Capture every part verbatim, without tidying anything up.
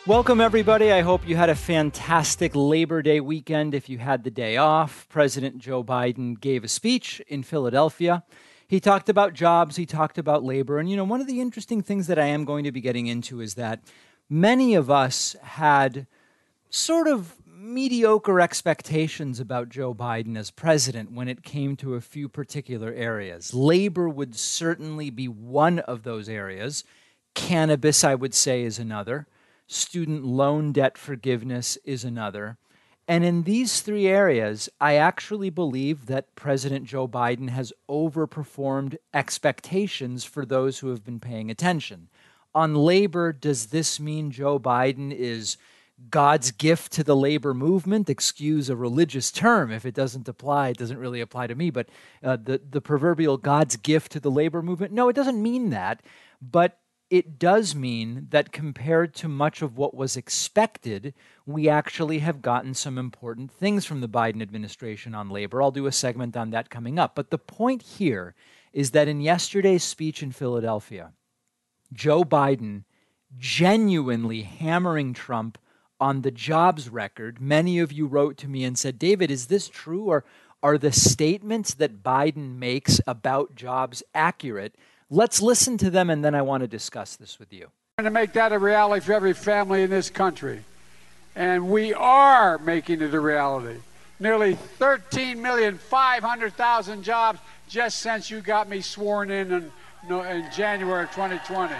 Welcome, everybody. I hope you had a fantastic Labor Day weekend. If you had the day off, President Joe Biden gave a speech in Philadelphia. He talked about jobs. He talked about labor. And, you know, one of the interesting things that I am going to be getting into is that many of us had sort of mediocre expectations about Joe Biden as president when it came to a few particular areas. Labor would certainly be one of those areas. Cannabis, I would say, is another. Student loan debt forgiveness is another. And in these three areas, I actually believe that President Joe Biden has overperformed expectations for those who have been paying attention. On labor, does this mean Joe Biden is God's gift to the labor movement? Excuse a religious term. If it doesn't apply, it doesn't really apply to me. But uh, the, the proverbial God's gift to the labor movement, no, it doesn't mean that. But it does mean that compared to much of what was expected, we actually have gotten some important things from the Biden administration on labor. I'll do a segment on that coming up. But the point here is that in yesterday's speech in Philadelphia, Joe Biden genuinely hammering Trump on the jobs record. Many of you wrote to me and said, David, is this true? Or are the statements that Biden makes about jobs accurate? Let's listen to them, and then I want to discuss this with you. To make that a reality for every family in this country. And we are making it a reality. Nearly thirteen million five hundred thousand jobs just since you got me sworn in in, in January of twenty twenty.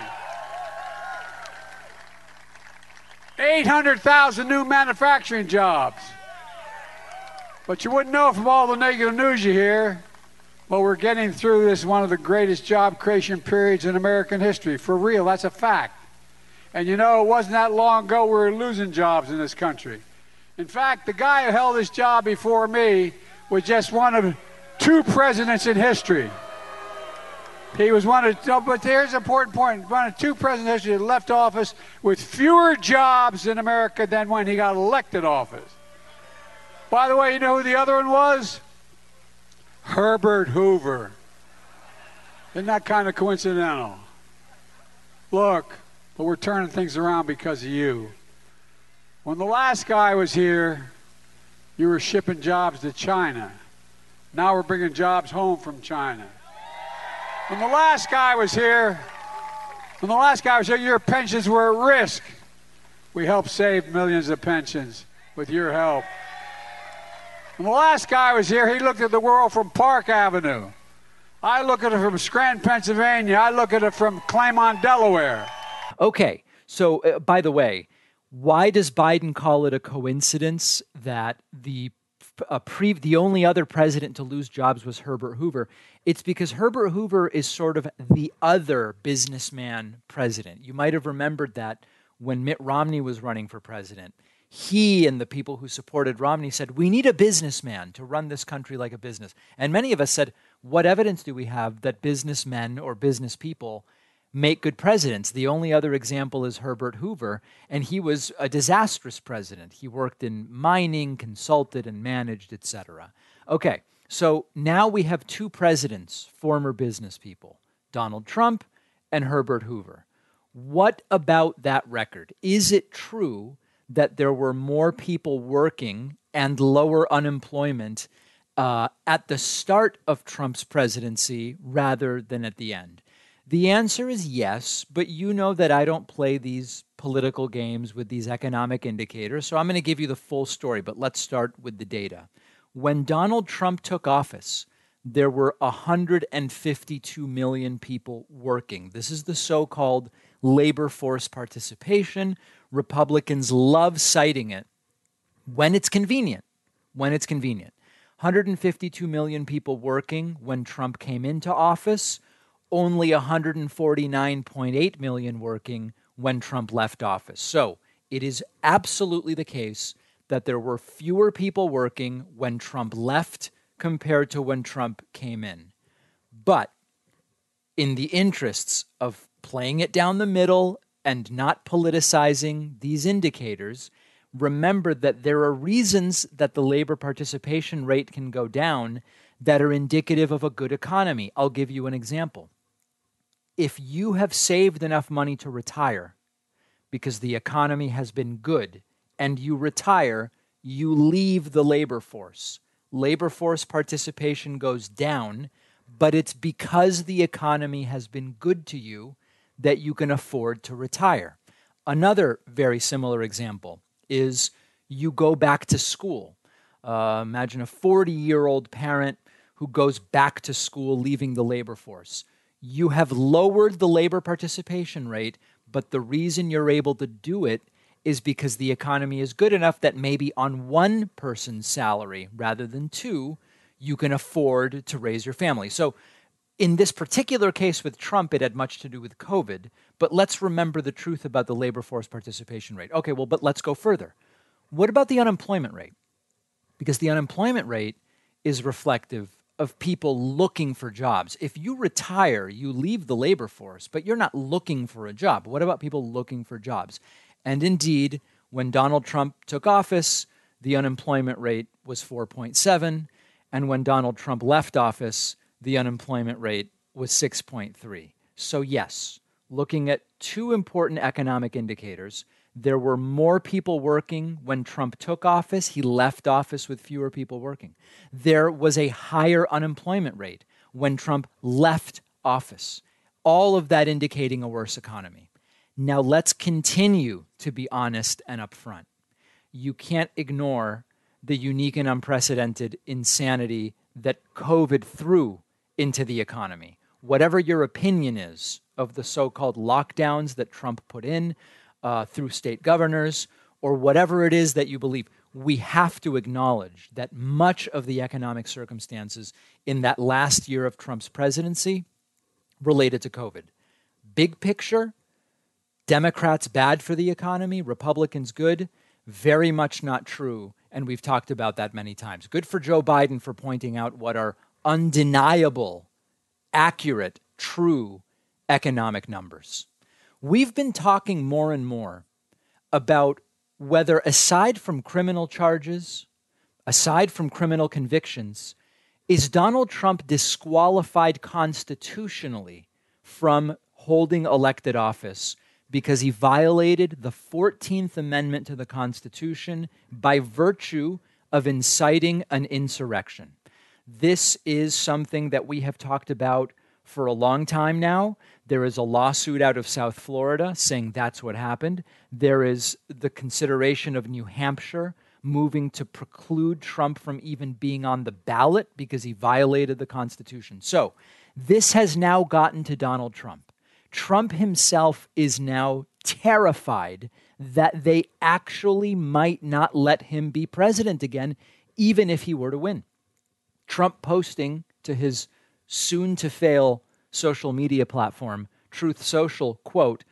eight hundred thousand new manufacturing jobs. But you wouldn't know from all the negative news you hear. But we're getting through this one of the greatest job creation periods in American history. For real, that's a fact. And you know, it wasn't that long ago we were losing jobs in this country. In fact, the guy who held this job before me was just one of two presidents in history. He was one of, no, but here's an important point, one of two presidents in history that left office with fewer jobs in America than when he got elected office. By the way, you know who the other one was? Herbert Hoover. Isn't that kind of coincidental? Look, but we're turning things around because of you. When the last guy was here, you were shipping jobs to China. Now we're bringing jobs home from China. When the last guy was here, when the last guy was here, your pensions were at risk. We helped save millions of pensions with your help. When the last guy was here, he looked at the world from Park Avenue. I look at it from Scranton, Pennsylvania. I look at it from Claymont, Delaware. Okay, so uh, by the way, why does Biden call it a coincidence that the uh, pre- the only other president to lose jobs was Herbert Hoover? It's because Herbert Hoover is sort of the other businessman president. You might have remembered that when Mitt Romney was running for president. He and the people who supported Romney said, we need a businessman to run this country like a business. And many of us said, what evidence do we have that businessmen or business people make good presidents? The only other example is Herbert Hoover, and he was a disastrous president. He worked in mining, consulted, and managed, et cetera. Okay, so now we have two presidents, former business people, Donald Trump and Herbert Hoover. What about that record? Is it true that there were more people working and lower unemployment uh, at the start of Trump's presidency rather than at the end? The answer is yes, but you know that I don't play these political games with these economic indicators, so I'm going to give you the full story, but let's start with the data. When Donald Trump took office, there were one hundred fifty-two million people working. This is the so-called labor force participation. Republicans love citing it when it's convenient, when it's convenient. one hundred fifty-two million people working when Trump came into office, only one hundred forty-nine point eight million working when Trump left office. So it is absolutely the case that there were fewer people working when Trump left compared to when Trump came in. But in the interests of playing it down the middle and not politicizing these indicators, remember that there are reasons that the labor participation rate can go down that are indicative of a good economy. I'll give you an example. If you have saved enough money to retire, because the economy has been good, and you retire, you leave the labor force. Labor force participation goes down, but it's because the economy has been good to you that you can afford to retire. Another very similar example is you go back to school. Uh, imagine a forty-year-old parent who goes back to school leaving the labor force. You have lowered the labor participation rate, but the reason you're able to do it is because the economy is good enough that maybe on one person's salary rather than two, you can afford to raise your family. So in this particular case with Trump, it had much to do with COVID, but let's remember the truth about the labor force participation rate. Okay, well, but let's go further. What about the unemployment rate? Because the unemployment rate is reflective of people looking for jobs. If you retire, you leave the labor force, but you're not looking for a job. What about people looking for jobs? And indeed, when Donald Trump took office, the unemployment rate was four point seven, and when Donald Trump left office, the unemployment rate was six point three. So yes, looking at two important economic indicators, there were more people working when Trump took office. He left office with fewer people working. There was a higher unemployment rate when Trump left office. All of that indicating a worse economy. Now let's continue to be honest and upfront. You can't ignore the unique and unprecedented insanity that COVID threw into the economy. Whatever your opinion is of the so-called lockdowns that Trump put in, Uh, through state governors, or whatever it is that you believe, we have to acknowledge that much of the economic circumstances in that last year of Trump's presidency related to COVID. Big picture, Democrats bad for the economy, Republicans good, very much not true, and we've talked about that many times. Good for Joe Biden for pointing out what are undeniable, accurate, true economic numbers. We've been talking more and more about whether, aside from criminal charges, aside from criminal convictions, is Donald Trump disqualified constitutionally from holding elected office because he violated the fourteenth Amendment to the Constitution by virtue of inciting an insurrection. This is something that we have talked about for a long time now. There is a lawsuit out of South Florida saying that's what happened. There is the consideration of New Hampshire moving to preclude Trump from even being on the ballot because he violated the Constitution. So this has now gotten to Donald Trump. Trump himself is now terrified that they actually might not let him be president again, even if he were to win. Trump posting to his soon-to-fail social media platform, Truth Social, quote,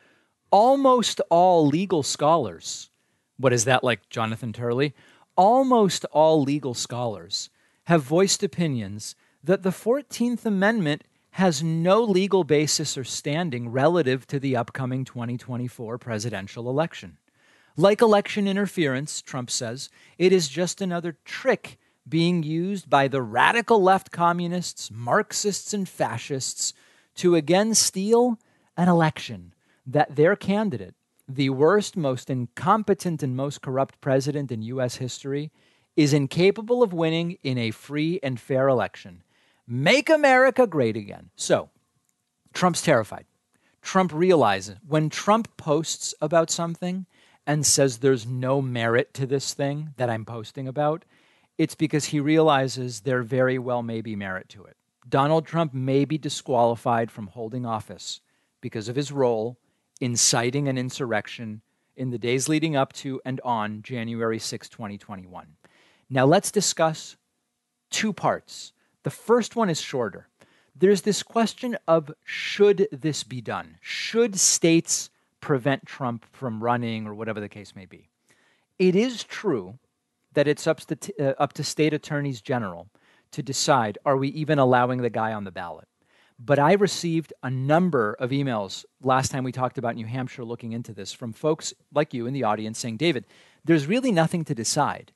almost all legal scholars, what is that, like Jonathan Turley? Almost all legal scholars have voiced opinions that the fourteenth Amendment has no legal basis or standing relative to the upcoming twenty twenty-four presidential election. Like election interference, Trump says, it is just another trick being used by the radical left communists, Marxists, and fascists to again steal an election that their candidate, the worst, most incompetent, and most corrupt president in U S history, is incapable of winning in a free and fair election. Make America great again. So, Trump's terrified. Trump realizes when Trump posts about something and says there's no merit to this thing that I'm posting about, it's because he realizes there very well may be merit to it. Donald Trump may be disqualified from holding office because of his role inciting an insurrection in the days leading up to and on January sixth, twenty twenty-one. Now let's discuss two parts. The first one is shorter. There's this question of should this be done? Should states prevent Trump from running or whatever the case may be? It is true that it's up to, t- uh, up to state attorneys general to decide, are we even allowing the guy on the ballot? But I received a number of emails last time we talked about New Hampshire looking into this from folks like you in the audience saying, David, there's really nothing to decide.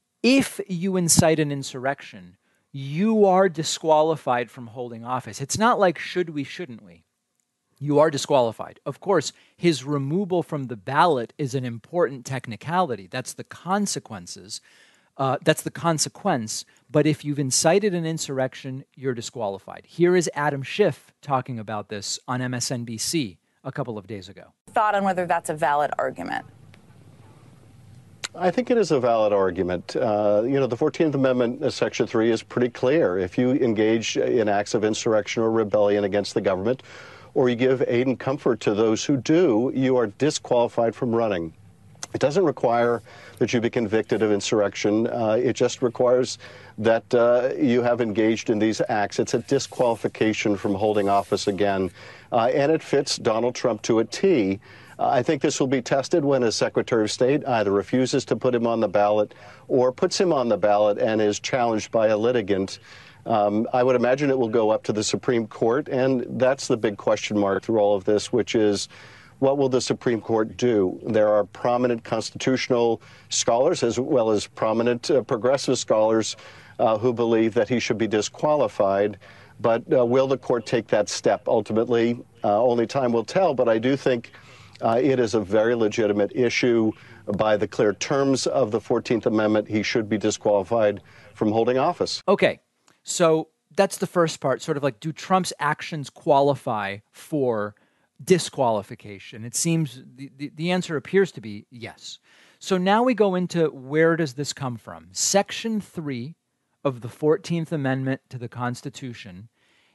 If you incite an insurrection, you are disqualified from holding office. It's not like should we, shouldn't we. you are disqualified. Of course, his removal from the ballot is an important technicality. That's the consequences. Uh, that's the consequence. But if you've incited an insurrection, you're disqualified. Here is Adam Schiff talking about this on M S N B C a couple of days ago. Thought on whether that's a valid argument? I think it is a valid argument. Uh, you know, the fourteenth Amendment, uh, Section three, is pretty clear. If you engage in acts of insurrection or rebellion against the government, or you give aid and comfort to those who do, you are disqualified from running. It doesn't require that you be convicted of insurrection. Uh, it just requires that uh, you have engaged in these acts. It's a disqualification from holding office again. Uh, and it fits Donald Trump to a T. Uh, I think this will be tested when a Secretary of State either refuses to put him on the ballot or puts him on the ballot and is challenged by a litigant. Um, I would imagine it will go up to the Supreme Court, and that's the big question mark through all of this, which is, what will the Supreme Court do? There are prominent constitutional scholars as well as prominent uh, progressive scholars uh, who believe that he should be disqualified. But uh, will the court take that step? Ultimately, uh, only time will tell. But I do think uh, it is a very legitimate issue. By the clear terms of the fourteenth Amendment, he should be disqualified from holding office. Okay, so that's the first part, sort of like, do Trump's actions qualify for disqualification? It seems the, the, the answer appears to be yes. So now we go into, where does this come from? Section three of the fourteenth Amendment to the Constitution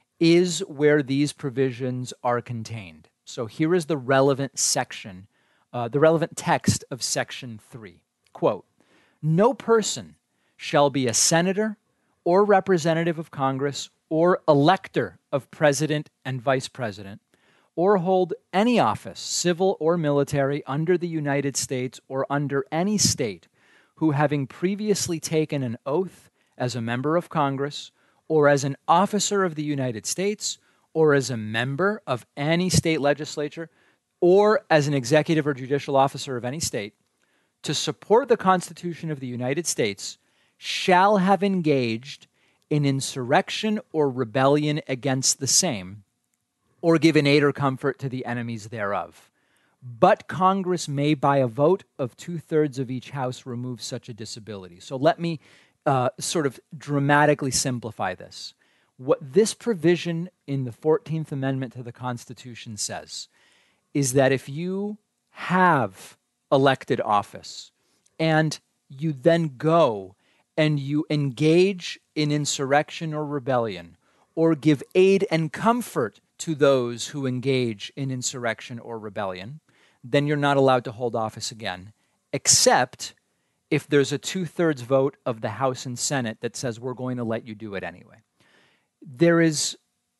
is where these provisions are contained. So here is the relevant section, uh, the relevant text of Section three. Quote, "No person shall be a senator or representative of Congress or elector of president and vice president, or hold any office, civil or military, under the United States or under any state, who, having previously taken an oath as a member of Congress, or as an officer of the United States, or as a member of any state legislature, or as an executive or judicial officer of any state, to support the Constitution of the United States, shall have engaged in insurrection or rebellion against the same, or given aid or comfort to the enemies thereof. But Congress may, by a vote of two-thirds of each house, remove such a disability." So let me uh, sort of dramatically simplify this. What this provision in the fourteenth Amendment to the Constitution says is that if you have elected office and you then go and you engage in insurrection or rebellion, or give aid and comfort to those who engage in insurrection or rebellion, then you're not allowed to hold office again, except if there's a two-thirds vote of the House and Senate that says we're going to let you do it anyway. There is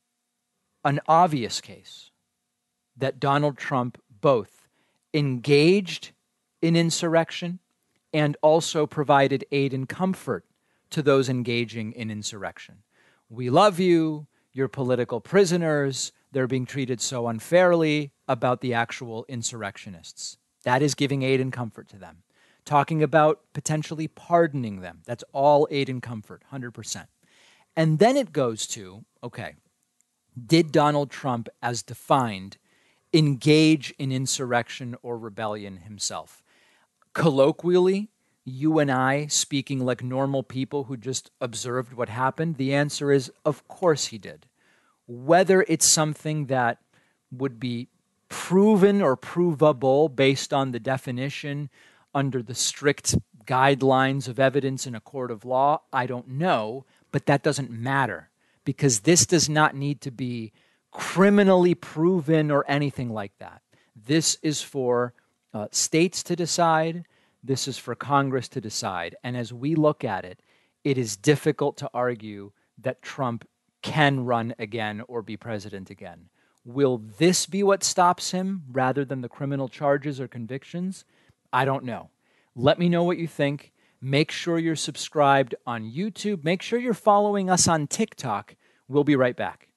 an obvious case that Donald Trump both engaged in insurrection and also provided aid and comfort to those engaging in insurrection. We love you. You're political prisoners. They're being treated so unfairly, about the actual insurrectionists. That is giving aid and comfort to them. Talking about potentially pardoning them. That's all aid and comfort, one hundred percent. And then it goes to, okay, did Donald Trump, as defined, engage in insurrection or rebellion himself? Colloquially, you and I, speaking like normal people who just observed what happened, the answer is, of course he did. Whether it's something that would be proven or provable based on the definition under the strict guidelines of evidence in a court of law, I don't know, but that doesn't matter, because this does not need to be criminally proven or anything like that. This is for uh, states to decide. This is for Congress to decide. And as we look at it, it is difficult to argue that Trump can run again or be president again. Will this be what stops him rather than the criminal charges or convictions? I don't know. Let me know what you think. Make sure you're subscribed on YouTube. Make sure you're following us on TikTok. We'll be right back.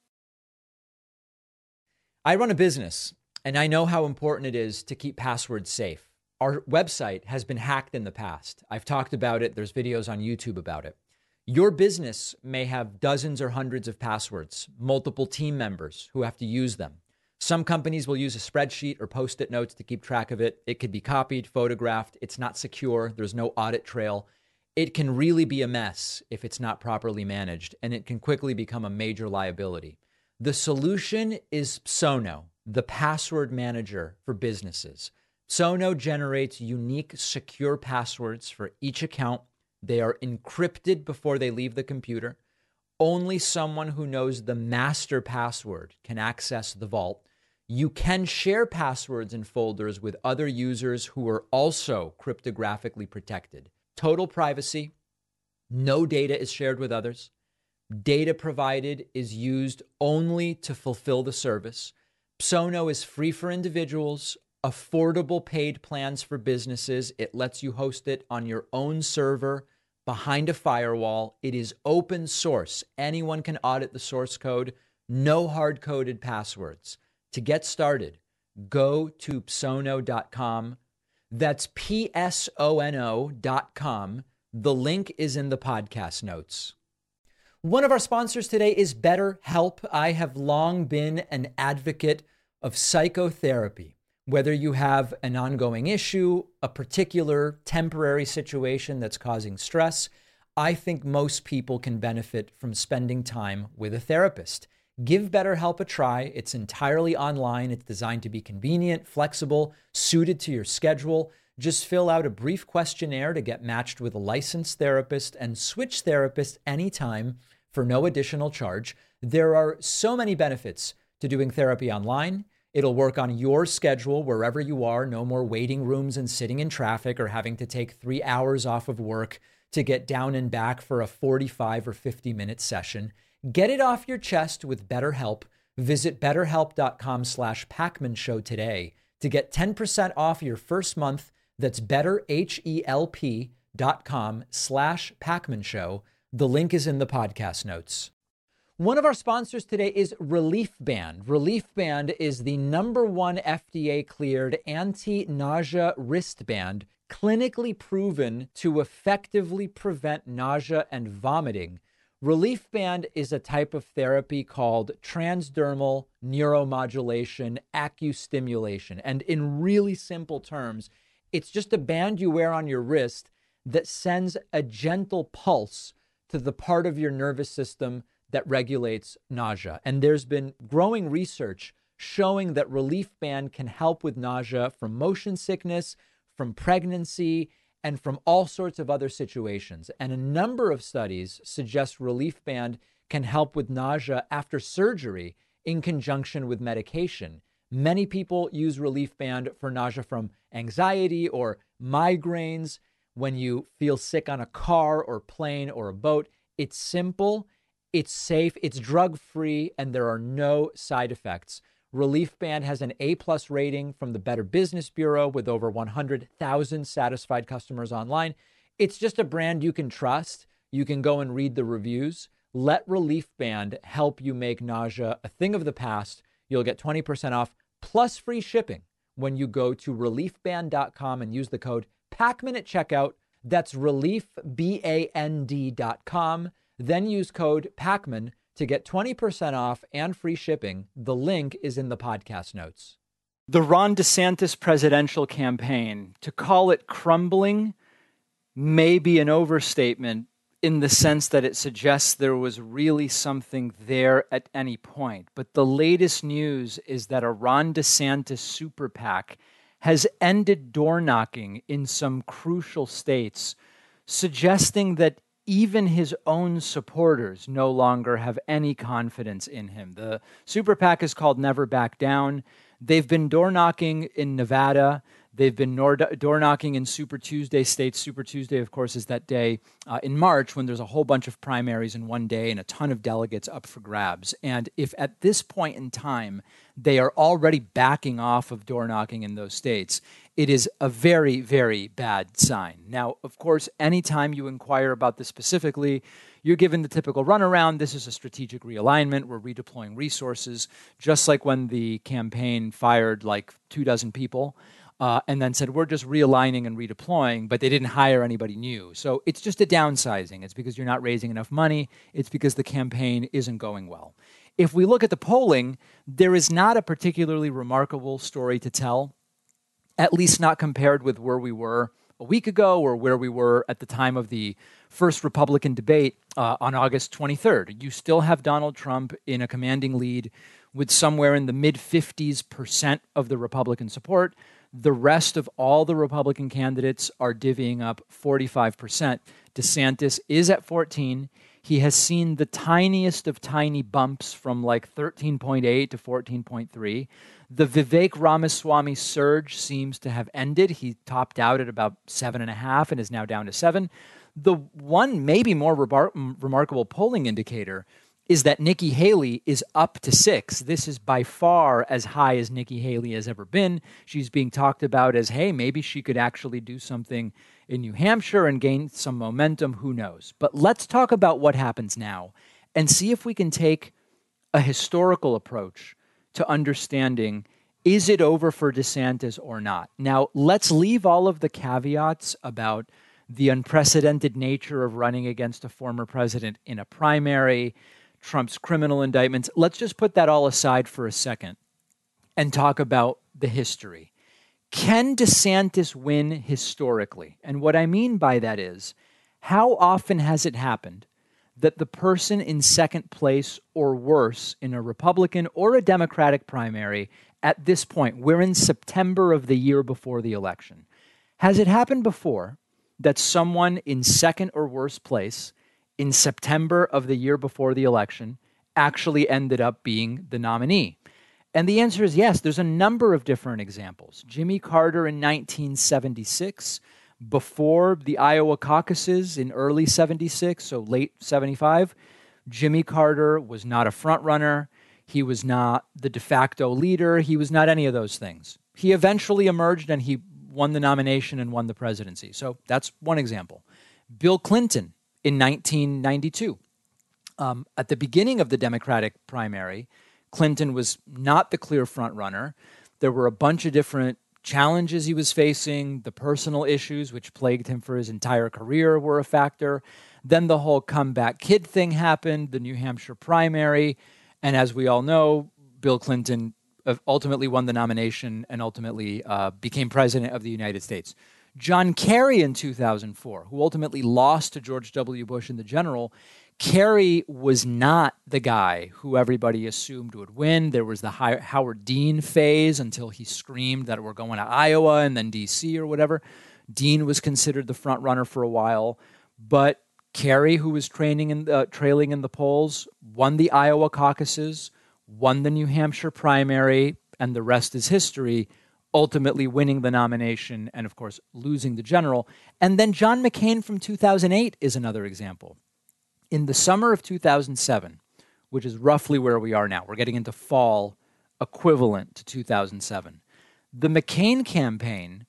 I run a business, and I know how important it is to keep passwords safe. Our website has been hacked in the past. I've talked about it. There's videos on YouTube about it. Your business may have dozens or hundreds of passwords, multiple team members who have to use them. Some companies will use a spreadsheet or post-it notes to keep track of it. It could be copied, photographed. It's not secure. There's no audit trail. It can really be a mess if it's not properly managed, and it can quickly become a major liability. The solution is Psono, the password manager for businesses. Psono generates unique, secure passwords for each account. They are encrypted before they leave the computer. Only someone who knows the master password can access the vault. You can share passwords and folders with other users who are also cryptographically protected. Total privacy. No data is shared with others. Data provided is used only to fulfill the service. Psono is free for individuals, affordable paid plans for businesses. It lets you host it on your own server behind a firewall. It is open source. Anyone can audit the source code. No hard-coded passwords. To get started, go to psono dot com. That's P S O N O dot com. The link is in the podcast notes. One of our sponsors today is BetterHelp. I have long been an advocate of psychotherapy. Whether you have an ongoing issue, a particular temporary situation that's causing stress, I think most people can benefit from spending time with a therapist. Give BetterHelp a try. It's entirely online. It's designed to be convenient, flexible, suited to your schedule. Just fill out a brief questionnaire to get matched with a licensed therapist and switch therapists anytime for no additional charge. There are so many benefits to doing therapy online. It'll work on your schedule wherever you are. No more waiting rooms and sitting in traffic or having to take three hours off of work to get down and back for a forty-five or fifty minute session. Get it off your chest with BetterHelp. Visit betterhelp.com slash Pacman Show today to get ten percent off your first month. That's betterhelp.com slash Pacman Show. The link is in the podcast notes. One of our sponsors today is Relief Band. Relief Band is the number one F D A-cleared anti-nausea wristband, clinically proven to effectively prevent nausea and vomiting. Relief Band is a type of therapy called transdermal neuromodulation accustimulation. And in really simple terms, it's just a band you wear on your wrist that sends a gentle pulse to the part of your nervous system that regulates nausea. And there's been growing research showing that Relief Band can help with nausea from motion sickness, from pregnancy, and from all sorts of other situations. And a number of studies suggest Relief Band can help with nausea after surgery in conjunction with medication. Many people use Relief Band for nausea from anxiety or migraines. When you feel sick on a car or plane or a boat, it's simple, it's safe, it's drug-free, and there are no side effects. Relief Band has an A-plus rating from the Better Business Bureau with over one hundred thousand satisfied customers online. It's just a brand you can trust. You can go and read the reviews. Let Relief Band help you make nausea a thing of the past. You'll get twenty percent off plus free shipping when you go to relief band dot com and use the code Pacman at checkout. That's relief, B A N D dot com. Then use code Pacman to get twenty percent off and free shipping. The link is in the podcast notes. The Ron DeSantis presidential campaign, to call it crumbling may be an overstatement in the sense that it suggests there was really something there at any point. But the latest news is that a Ron DeSantis super PAC has ended door knocking in some crucial states, suggesting that even his own supporters no longer have any confidence in him. The super PAC is called Never Back Down. They've been door knocking in Nevada. They've been door knocking in Super Tuesday states. Super Tuesday, of course, is that day uh, in March when there's a whole bunch of primaries in one day and a ton of delegates up for grabs. And if at this point in time they are already backing off of door knocking in those states, it is a very, very bad sign. Now, of course, anytime you inquire about this specifically, you're given the typical runaround. This is a strategic realignment. We're redeploying resources, just like when the campaign fired like two dozen people. Uh, and then said, we're just realigning and redeploying, but they didn't hire anybody new. So it's just a downsizing. It's because you're not raising enough money. It's because the campaign isn't going well. if we look at the polling, there is not a particularly remarkable story to tell, at least not compared with where we were a week ago or where we were at the time of the first Republican debate uh, on August twenty-third. You still have Donald Trump in a commanding lead with somewhere in the mid fifties percent of the Republican support. The rest of all the Republican candidates are divvying up forty-five percent. DeSantis is at fourteen. He has seen the tiniest of tiny bumps from like thirteen point eight to fourteen point three. The Vivek Ramaswamy surge seems to have ended. He topped out at about seven and a half and is now down to seven. The one maybe more rebar- remarkable polling indicator is that Nikki Haley is up to six. This is by far as high as Nikki Haley has ever been. She's being talked about as, hey, maybe she could actually do something in New Hampshire and gain some momentum. Who knows? But let's talk about what happens now and see if we can take a historical approach to understanding, is it over for DeSantis or not? Now, let's leave all of the caveats about the unprecedented nature of running against a former president in a primary, Trump's criminal indictments. Let's just put that all aside for a second and talk about the history. Can DeSantis win historically? And what I mean by that is, how often has it happened that the person in second place or worse in a Republican or a Democratic primary at this point, we're in September of the year before the election, has it happened before that someone in second or worse place in September of the year before the election actually ended up being the nominee? And the answer is yes. There's a number of different examples. Jimmy Carter in nineteen seventy-six, before the Iowa caucuses in early seventy-six, so late seventy-five, Jimmy Carter was not a front runner. He was not the de facto leader. He was not any of those things. He eventually emerged and he won the nomination and won the presidency. So that's one example. Bill Clinton in nineteen ninety-two. Um, at the beginning of the Democratic primary, Clinton was not the clear front runner. There were a bunch of different challenges he was facing. The personal issues, which plagued him for his entire career, were a factor. Then the whole comeback kid thing happened, the New Hampshire primary. And as we all know, Bill Clinton ultimately won the nomination and ultimately uh, became president of the United States. John Kerry in two thousand four, who ultimately lost to George W. Bush in the general, Kerry was not the guy who everybody assumed would win. There was the Howard Dean phase until he screamed that we're going to Iowa and then D C or whatever. Dean was considered the front runner for a while, but Kerry, who was training in the, trailing in the polls, won the Iowa caucuses, won the New Hampshire primary, and the rest is history, ultimately winning the nomination and, of course, losing the general. And then John McCain from two thousand eight is another example. In the summer of two thousand seven, which is roughly where we are now, we're getting into fall equivalent to two thousand seven, the McCain campaign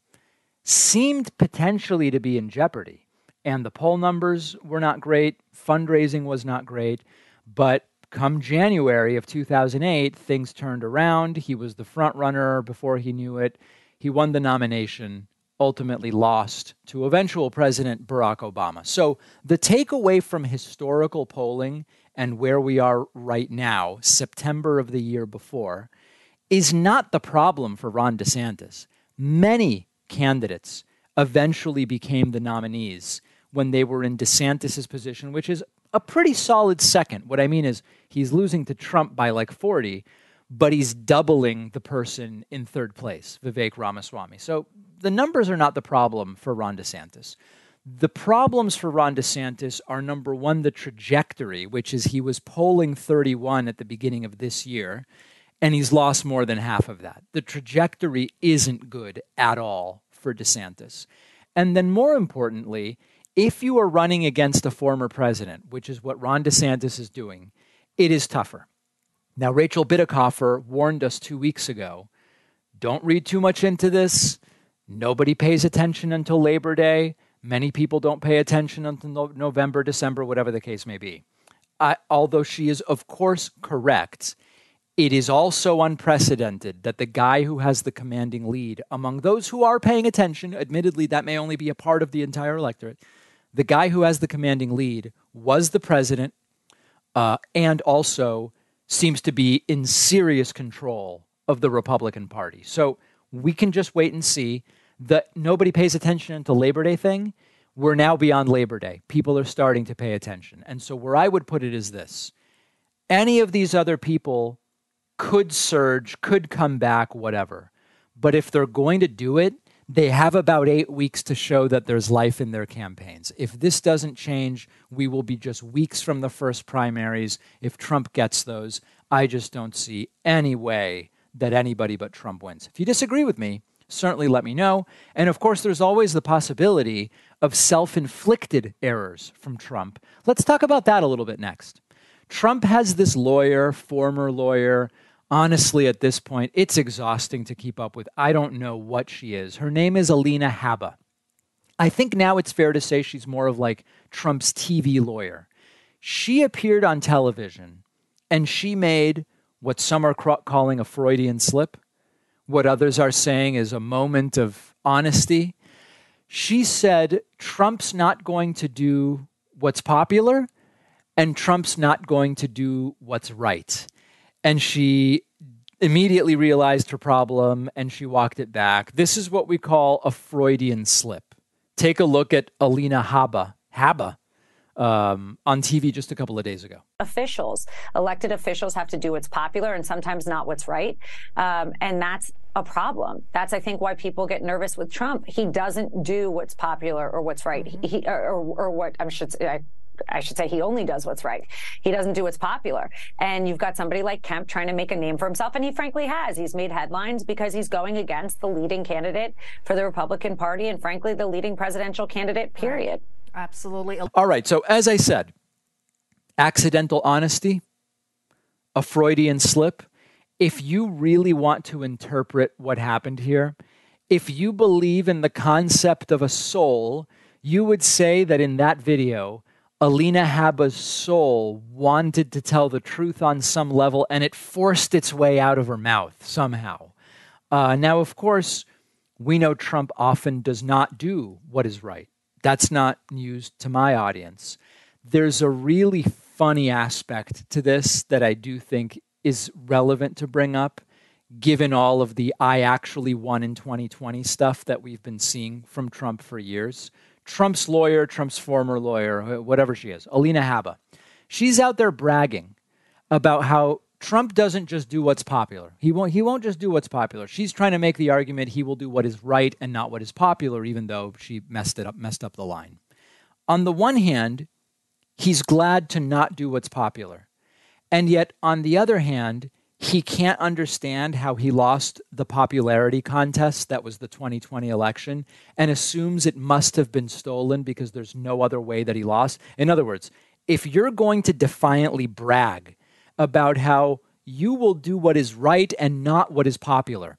seemed potentially to be in jeopardy. And the poll numbers were not great, fundraising was not great, but come January of two thousand eight, things turned around. He was the front runner before he knew it. He won the nomination, ultimately lost to eventual President Barack Obama. So the takeaway from historical polling and where we are right now, September of the year before, is not the problem for Ron DeSantis. Many candidates eventually became the nominees when they were in DeSantis's position, which is a pretty solid second. What I mean is he's losing to Trump by like forty, but he's doubling the person in third place, Vivek Ramaswamy. So the numbers are not the problem for Ron DeSantis. The problems for Ron DeSantis are, number one, the trajectory, which is he was polling thirty-one at the beginning of this year, and he's lost more than half of that. The trajectory isn't good at all for DeSantis. And then more importantly, if you are running against a former president, which is what Ron DeSantis is doing, it is tougher. Now, Rachel Bitecofer warned us two weeks ago, don't read too much into this. Nobody pays attention until Labor Day. Many people don't pay attention until November, December, whatever the case may be. I, although she is, of course, correct, it is also unprecedented that the guy who has the commanding lead among those who are paying attention, admittedly, that may only be a part of the entire electorate, the guy who has the commanding lead was the president uh, and also seems to be in serious control of the Republican Party. So we can just wait and see. That nobody pays attention to Labor Day thing. We're now beyond Labor Day. People are starting to pay attention. And so where I would put it is this. Any of these other people could surge, could come back, whatever. But if they're going to do it, they have about eight weeks to show that there's life in their campaigns. If this doesn't change, we will be just weeks from the first primaries. If Trump gets those, I just don't see any way that anybody but Trump wins. If you disagree with me, certainly let me know. And of course, there's always the possibility of self-inflicted errors from Trump. Let's talk about that a little bit next. Trump has this lawyer, former lawyer. Honestly, at this point, it's exhausting to keep up with. I don't know what she is. Her name is Alina Habba. I think now it's fair to say she's more of like Trump's T V lawyer. She appeared on television and she made what some are cr- calling a Freudian slip, what others are saying is a moment of honesty. She said Trump's not going to do what's popular and Trump's not going to do what's right. And she immediately realized her problem and she walked it back. This is what we call a Freudian slip. Take a look at Alina Habba, Habba um, on T V just a couple of days ago. Officials, elected officials have to do what's popular and sometimes not what's right. Um, and that's a problem. That's, I think, why people get nervous with Trump. He doesn't do what's popular or what's right. Mm-hmm. He, or, or, or what I should say. I, I should say he only does what's right. He doesn't do what's popular. And you've got somebody like Kemp trying to make a name for himself, and he frankly has. He's made headlines because he's going against the leading candidate for the Republican Party and, frankly, the leading presidential candidate, period. Absolutely. All right. So as I said, accidental honesty, a Freudian slip. If you really want to interpret what happened here, if you believe in the concept of a soul, you would say that in that video, Alina Habba's soul wanted to tell the truth on some level, and it forced its way out of her mouth somehow. Uh, now, of course, we know Trump often does not do what is right. That's not news to my audience. There's a really funny aspect to this that I do think is relevant to bring up, given all of the I actually won in twenty twenty stuff that we've been seeing from Trump for years. Trump's lawyer, Trump's former lawyer, whatever she is, Alina Habba, she's out there bragging about how Trump doesn't just do what's popular. He won't, he won't just do what's popular. She's trying to make the argument he will do what is right and not what is popular, even though she messed it up, messed up the line. On the one hand, he's glad to not do what's popular. And yet, on the other hand, he can't understand how he lost the popularity contest that was the twenty twenty election and assumes it must have been stolen because there's no other way that he lost. In other words, if you're going to defiantly brag about how you will do what is right and not what is popular,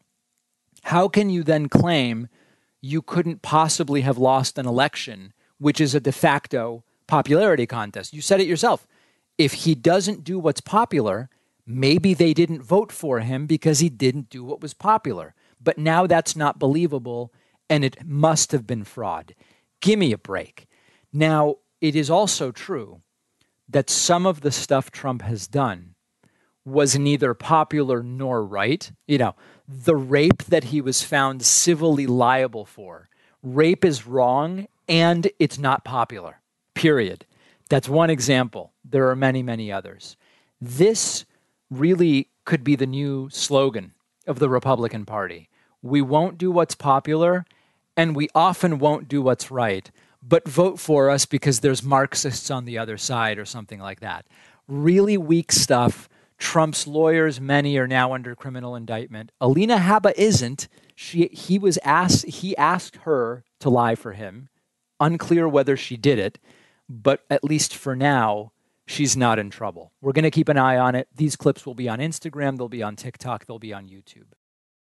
how can you then claim you couldn't possibly have lost an election, which is a de facto popularity contest? You said it yourself. If he doesn't do what's popular, maybe they didn't vote for him because he didn't do what was popular. But now that's not believable, and it must have been fraud. Give me a break. Now, it is also true that some of the stuff Trump has done was neither popular nor right. You know, the rape that he was found civilly liable for. Rape is wrong, and it's not popular, period. That's one example. There are many, many others. This really could be the new slogan of the Republican Party. We won't do what's popular, and we often won't do what's right, but vote for us because there's Marxists on the other side or something like that. Really weak stuff. Trump's lawyers, many are now under criminal indictment. Alina Habba isn't. She, he was asked, he asked her to lie for him. Unclear whether she did it, but at least for now, she's not in trouble. We're going to keep an eye on it. These clips will be on Instagram. They'll be on TikTok. They'll be on YouTube.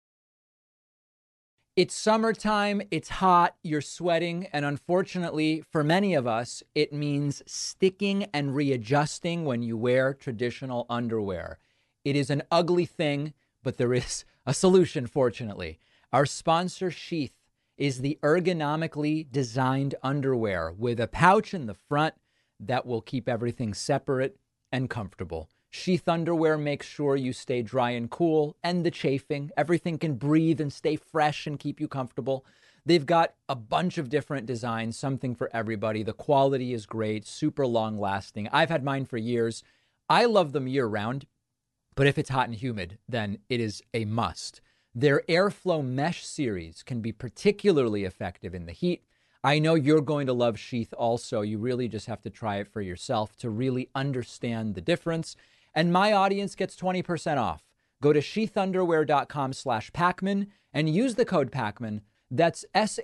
It's summertime. It's hot. You're sweating. And unfortunately, for many of us, it means sticking and readjusting when you wear traditional underwear. It is an ugly thing, but there is a solution, fortunately. Our sponsor, Sheath, is the ergonomically designed underwear with a pouch in the front that will keep everything separate and comfortable. Sheath underwear makes sure you stay dry and cool, and the chafing. Everything can breathe and stay fresh and keep you comfortable. They've got a bunch of different designs, something for everybody. The quality is great, super long lasting. I've had mine for years. I love them year round, but if it's hot and humid, then it is a must. Their Airflow Mesh series can be particularly effective in the heat. I know you're going to love Sheath also. You really just have to try it for yourself to really understand the difference. And my audience gets twenty percent off. Go to sheathunderwear.com slash Pacman and use the code Pacman. That's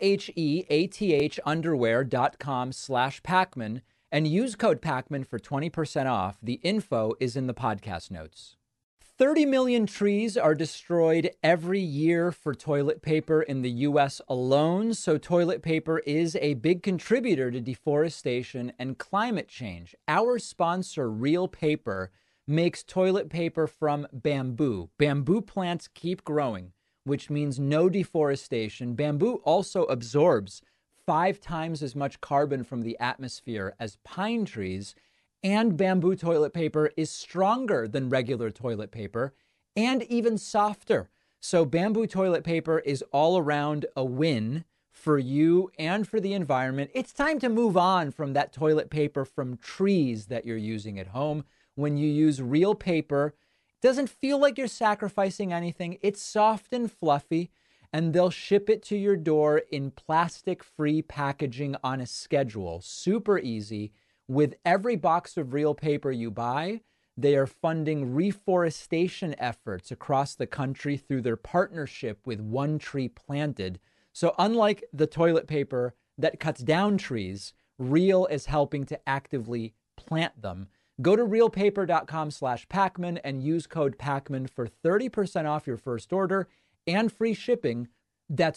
S-H-E-A-T-H underwear.com slash Pacman and use code Pacman for twenty percent off. The info is in the podcast notes. thirty million trees are destroyed every year for toilet paper in the U S alone. So toilet paper is a big contributor to deforestation and climate change. Our sponsor, Real Paper, makes toilet paper from bamboo. Bamboo plants keep growing, which means no deforestation. Bamboo also absorbs five times as much carbon from the atmosphere as pine trees. And bamboo toilet paper is stronger than regular toilet paper and even softer. So bamboo toilet paper is all around a win for you and for the environment. It's time to move on from that toilet paper from trees that you're using at home. When you use Real Paper, it doesn't feel like you're sacrificing anything. It's soft and fluffy, and they'll ship it to your door in plastic-free packaging on a schedule. Super easy. With every box of Real Paper you buy, they are funding reforestation efforts across the country through their partnership with One Tree Planted. So unlike the toilet paper that cuts down trees, Real is helping to actively plant them. Go to realpaper.com slash Pacman and use code Pacman for thirty percent off your first order and free shipping. That's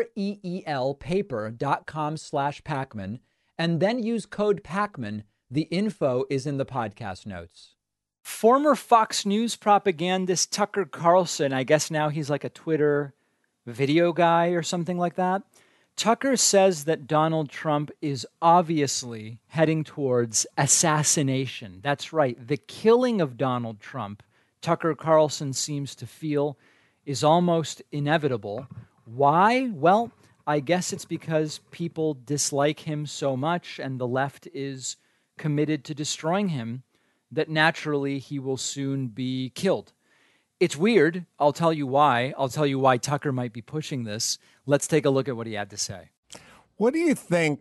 R-E-E-L paper.com slash Pacman. And then use code Pacman. The info is in the podcast notes. Former Fox News propagandist Tucker Carlson, I guess now he's like a Twitter video guy or something like that. Tucker says that Donald Trump is obviously heading towards assassination. That's right. The killing of Donald Trump, Tucker Carlson seems to feel, is almost inevitable. Why? Well, I guess it's because people dislike him so much and the left is committed to destroying him that naturally he will soon be killed. It's weird. I'll tell you why. I'll tell you why Tucker might be pushing this. Let's take a look at what he had to say. What do you think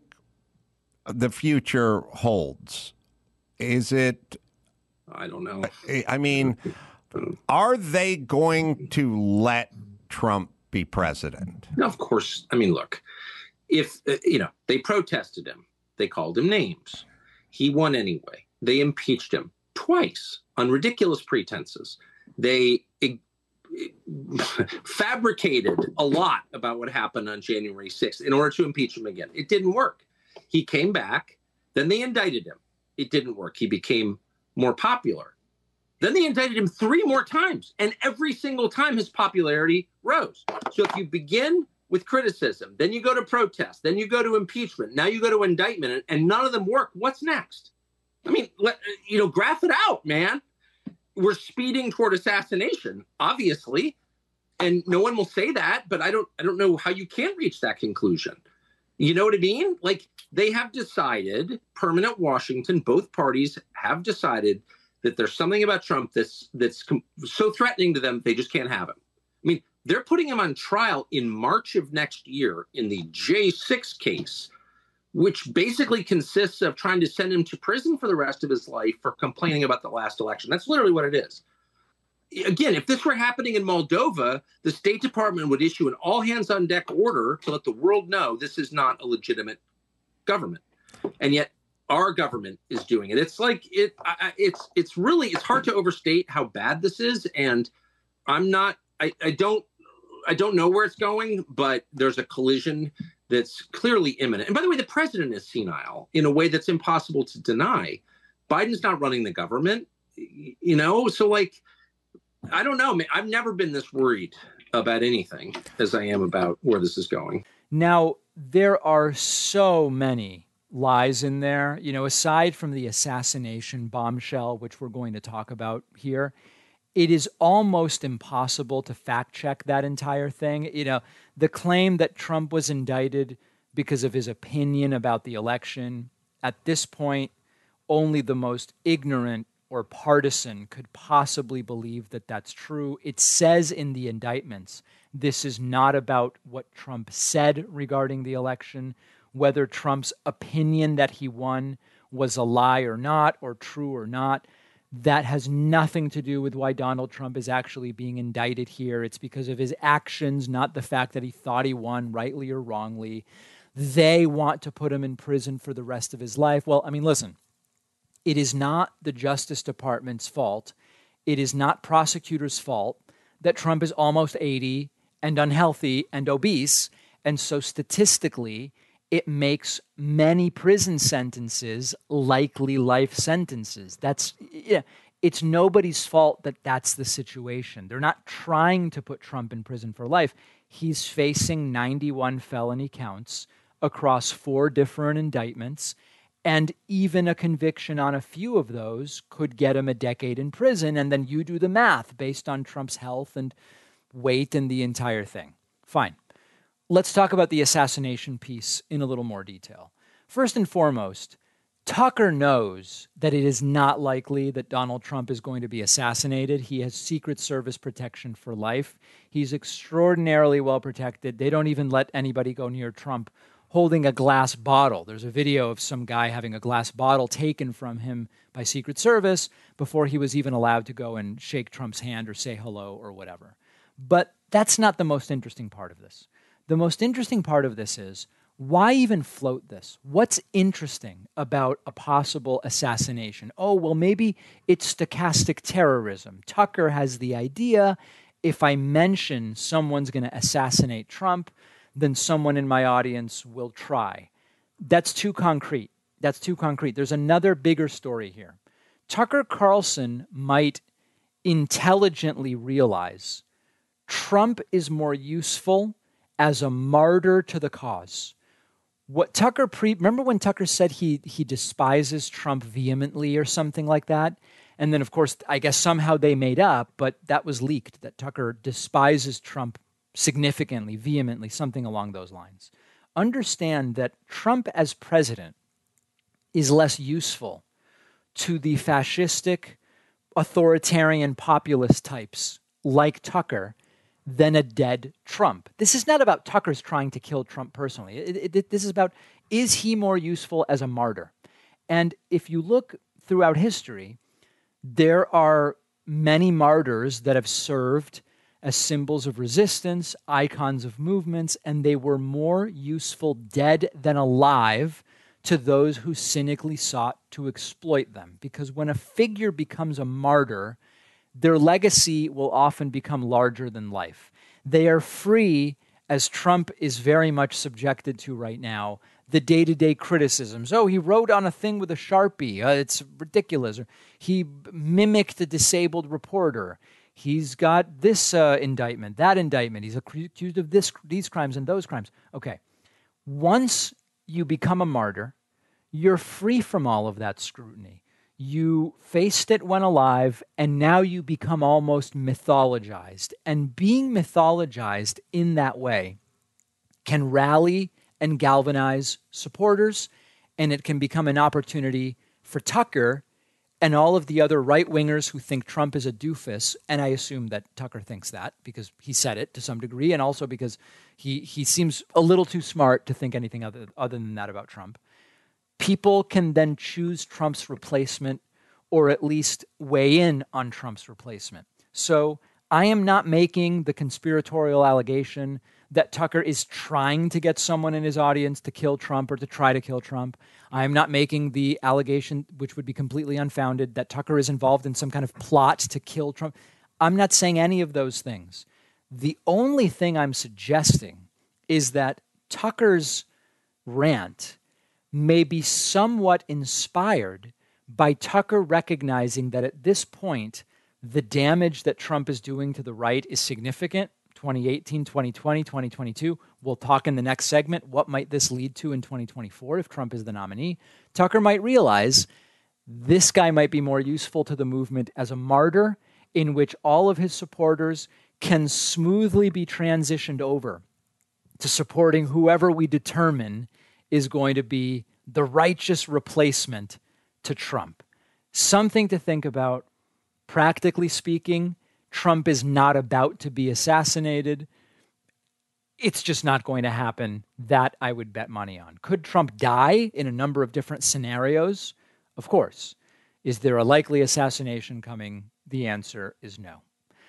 the future holds? Is it... I don't know. I mean, are they going to let Trump be president? No, of course. I mean, look, if, uh, you know, they protested him. They called him names. He won anyway. They impeached him twice on ridiculous pretenses. They it, it, fabricated a lot about what happened on January sixth in order to impeach him again. It didn't work. He came back. Then they indicted him. It didn't work. He became more popular. Then they indicted him three more times. And every single time his popularity rose. So if you begin with criticism, then you go to protest, then you go to impeachment, now you go to indictment, and none of them work, what's next? I mean, let, you know, graph it out, man. We're speeding toward assassination, obviously, and no one will say that, but I don't I don't know how you can reach that conclusion. You know what I mean? Like, they have decided, permanent Washington, both parties have decided that there's something about Trump that's that's com- so threatening to them, they just can't have him. I mean, they're putting him on trial in March of next year in the J six case, which basically consists of trying to send him to prison for the rest of his life for complaining about the last election. That's literally what it is. Again, if this were happening in Moldova, the State Department would issue an all-hands-on-deck order to let the world know this is not a legitimate government. And yet our government is doing it. It's like it. I, it's it's really it's hard to overstate how bad this is. And I'm not. I, I don't. I don't know where it's going, but there's a collision that's clearly imminent. And by the way, the president is senile in a way that's impossible to deny. Biden's not running the government, you know? So, like, I don't know. I've never been this worried about anything as I am about where this is going. Now, there are so many lies in there. You know, aside from the assassination bombshell, which we're going to talk about here, it is almost impossible to fact check that entire thing. You know, the claim that Trump was indicted because of his opinion about the election, at this point, only the most ignorant or partisan could possibly believe that that's true. It says in the indictments, this is not about what Trump said regarding the election, whether Trump's opinion that he won was a lie or not, or true or not. That has nothing to do with why Donald Trump is actually being indicted here. It's because of his actions, not the fact that he thought he won, rightly or wrongly. They want to put him in prison for the rest of his life. Well, I mean, listen, it is not the Justice Department's fault. It is not prosecutors' fault that Trump is almost eighty and unhealthy and obese. And so statistically, it makes many prison sentences likely life sentences. That's, yeah, it's nobody's fault that that's the situation. They're not trying to put Trump in prison for life. He's facing ninety-one felony counts across four different indictments, and even a conviction on a few of those could get him a decade in prison, and then you do the math based on Trump's health and weight and the entire thing. Fine. Let's talk about the assassination piece in a little more detail. First and foremost, Tucker knows that it is not likely that Donald Trump is going to be assassinated. He has Secret Service protection for life. He's extraordinarily well protected. They don't even let anybody go near Trump holding a glass bottle. There's a video of some guy having a glass bottle taken from him by Secret Service before he was even allowed to go and shake Trump's hand or say hello or whatever. But that's not the most interesting part of this. The most interesting part of this is, why even float this? What's interesting about a possible assassination? Oh, well, maybe it's stochastic terrorism. Tucker has the idea, if I mention someone's going to assassinate Trump, then someone in my audience will try. That's too concrete. That's too concrete. There's another bigger story here. Tucker Carlson might intelligently realize Trump is more useful as a martyr to the cause. What Tucker pre remember when Tucker said he he despises Trump vehemently or something like that? And then, of course, I guess somehow they made up, but that was leaked, that Tucker despises Trump significantly, vehemently, something along those lines. Understand that Trump as president is less useful to the fascistic, authoritarian, populist types like Tucker than a dead Trump. This is not about Tucker's trying to kill Trump personally. It, it, this is about, is he more useful as a martyr? And if you look throughout history, there are many martyrs that have served as symbols of resistance, icons of movements, and they were more useful dead than alive to those who cynically sought to exploit them. Because when a figure becomes a martyr, their legacy will often become larger than life. They are free, as Trump is very much subjected to right now, the day-to-day criticisms. Oh, he wrote on a thing with a Sharpie. Uh, it's ridiculous. Or he mimicked a disabled reporter. He's got this uh, indictment, that indictment. He's accused of this, these crimes and those crimes. Okay. Once you become a martyr, you're free from all of that scrutiny. You faced it when alive, and now you become almost mythologized. And being mythologized in that way can rally and galvanize supporters, and it can become an opportunity for Tucker and all of the other right-wingers who think Trump is a doofus, and I assume that Tucker thinks that because he said it to some degree, and also because he, he seems a little too smart to think anything other, other than that about Trump. People can then choose Trump's replacement or at least weigh in on Trump's replacement. So I am not making the conspiratorial allegation that Tucker is trying to get someone in his audience to kill Trump or to try to kill Trump. I am not making the allegation, which would be completely unfounded, that Tucker is involved in some kind of plot to kill Trump. I'm not saying any of those things. The only thing I'm suggesting is that Tucker's rant may be somewhat inspired by Tucker recognizing that at this point, the damage that Trump is doing to the right is significant, twenty eighteen, twenty twenty, twenty twenty-two. We'll talk in the next segment. What might this lead to in twenty twenty-four if Trump is the nominee? Tucker might realize this guy might be more useful to the movement as a martyr in which all of his supporters can smoothly be transitioned over to supporting whoever we determine is going to be the righteous replacement to Trump. Something to think about. Practically speaking, Trump is not about to be assassinated. It's just not going to happen. That I would bet money on. Could Trump die in a number of different scenarios? Of course. Is there a likely assassination coming? The answer is no.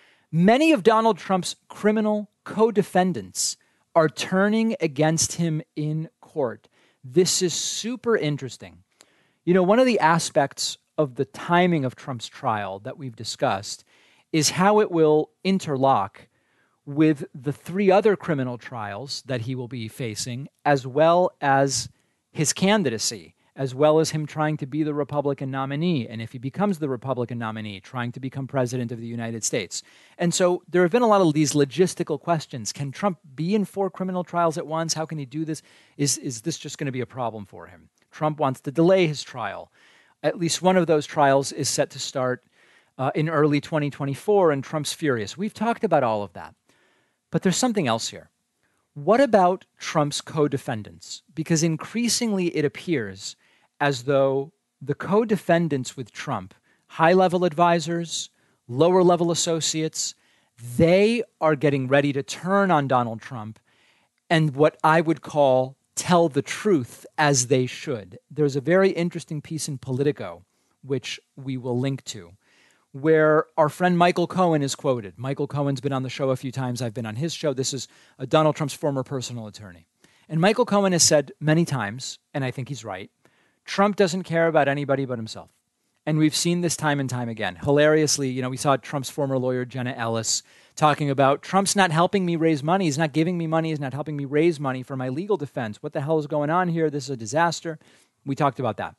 Many of Donald Trump's criminal co-defendants are turning against him in court. This is super interesting. You know, one of the aspects of the timing of Trump's trial that we've discussed is how it will interlock with the three other criminal trials that he will be facing, as well as his candidacy, as well as him trying to be the Republican nominee, and if he becomes the Republican nominee, trying to become president of the United States. And so there have been a lot of these logistical questions. Can Trump be in four criminal trials at once? How can he do this? Is, is this just going to be a problem for him? Trump wants to delay his trial. At least one of those trials is set to start uh, in early twenty twenty-four, and Trump's furious. We've talked about all of that. But there's something else here. What about Trump's co-defendants? Because increasingly it appears as though the co-defendants with Trump, high-level advisors, lower-level associates, they are getting ready to turn on Donald Trump and what I would call tell the truth as they should. There's a very interesting piece in Politico, which we will link to, where our friend Michael Cohen is quoted. Michael Cohen's been on the show a few times. I've been on his show. This is uh, Donald Trump's former personal attorney. And Michael Cohen has said many times, and I think he's right, Trump doesn't care about anybody but himself. And we've seen this time and time again. Hilariously, you know, we saw Trump's former lawyer, Jenna Ellis, talking about Trump's not helping me raise money. He's not giving me money. He's not helping me raise money for my legal defense. What the hell is going on here? This is a disaster. We talked about that.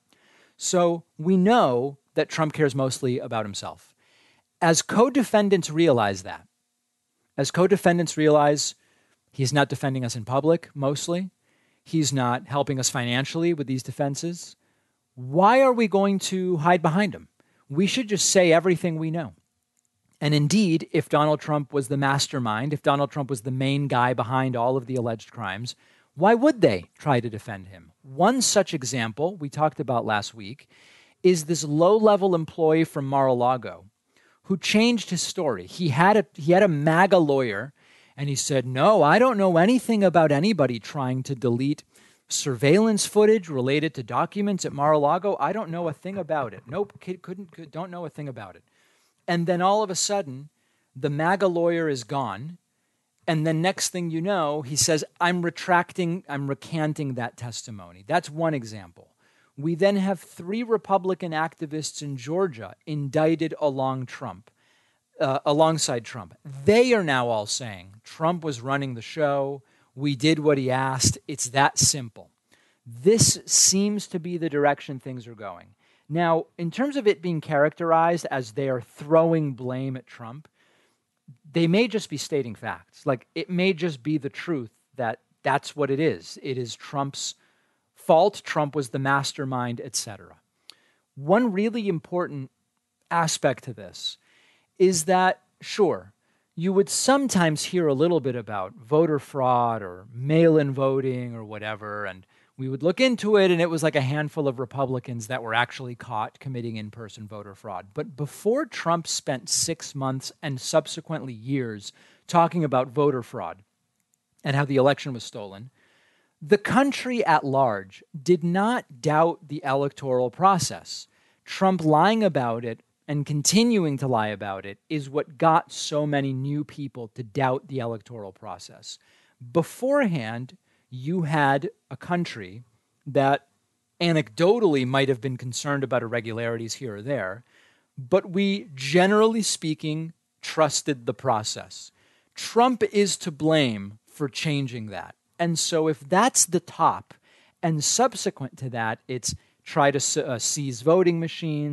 So we know that Trump cares mostly about himself. As co-defendants realize that, as co-defendants realize he's not defending us in public, mostly, he's not helping us financially with these defenses, why are we going to hide behind him? We should just say everything we know. And indeed, if Donald Trump was the mastermind, if Donald Trump was the main guy behind all of the alleged crimes, why would they try to defend him? One such example we talked about last week is this low-level employee from Mar-a-Lago who changed his story. He had a he had a MAGA lawyer, and he said, no, I don't know anything about anybody trying to delete surveillance footage related to documents at Mar-a-Lago. I don't know a thing about it. Nope, kid couldn't, could, don't know a thing about it. And then all of a sudden, the MAGA lawyer is gone. And then next thing you know, he says, I'm retracting, I'm recanting that testimony. That's one example. We then have three Republican activists in Georgia indicted along Trump, uh, alongside Trump. They are now all saying Trump was running the show. We did what he asked. It's that simple. This seems to be the direction things are going. Now, in terms of it being characterized as they are throwing blame at Trump, they may just be stating facts. Like, it may just be the truth that that's what it is. It is Trump's fault. Trump was the mastermind, et cetera. One really important aspect to this is that, sure, you would sometimes hear a little bit about voter fraud or mail-in voting or whatever, and we would look into it, and it was like a handful of Republicans that were actually caught committing in-person voter fraud. But before Trump spent six months and subsequently years talking about voter fraud and how the election was stolen, the country at large did not doubt the electoral process. Trump lying about it and continuing to lie about it is what got so many new people to doubt the electoral process. Beforehand, you had a country that anecdotally might have been concerned about irregularities here or there, but we, generally speaking, trusted the process. Trump is to blame for changing that. And so if that's the top, and subsequent to that, it's try to uh, seize voting machines,